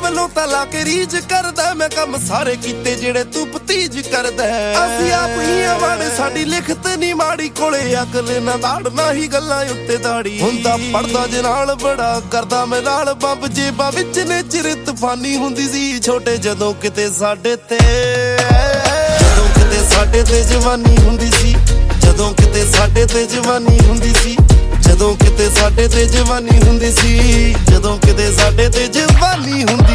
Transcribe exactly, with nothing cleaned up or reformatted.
ਵੱਲੋਂ ਤਾਂ ਲਾ ਕੇ ਰੀਝ ਕਰਦਾ ਮੈਂ ਕੰਮ ਸਾਰੇ ਕੀਤੇ ਜਿਹੜੇ ਤੂੰ ਭਤੀਜ ਕਰਦਾ। ਅਸੀਂ ਆਪ ਹੀ ਆ ਮਾੜੇ ਸਾਡੀ ਲਿਖਤ ਨੀ ਮਾੜੀ ਕੋਲੇ ਅਕਲ ਨਾ ਦਾੜ ਨਾ ਹੀ ਗੱਲਾਂ ਉੱਤੇ ਦਾੜੀ ਹੁੰਦਾ ਪੜਦਾ ਜੇ ਨਾਲ ਬੜਾ ਕਰਦਾ ਮੈਂ ਨਾਲ ਬੰਬ ਜੇਬਾਂ ਵਿੱਚ ਨੇ ਚਿਰ ਤੂਫਾਨੀ ਹੁੰਦੀ ਸੀ ਛੋਟੇ ਜਦੋਂ ਕਿਤੇ ਸਾਡੇ ਤੇ ਜਦੋਂ ਕਿਤੇ ਸਾਡੇ ਤੇ ਜਵਾਨੀ ਹੁੰਦੀ ਸੀ ਜਦੋਂ ਕਿਤੇ ਸਾਡੇ ਤੇ ਜਵਾਨੀ ਹੁੰਦੀ ਸੀ ਜਦੋਂ ਕਿਤੇ ਸਾਡੇ ਤੇ ਜਵਾਨੀ ਹੁੰਦੀ ਸੀ ਜਦੋਂ ਕਿਤੇ ਸਾਡੇ ਤੇ ਜਵਾਨੀ ਹੁੰਦੀ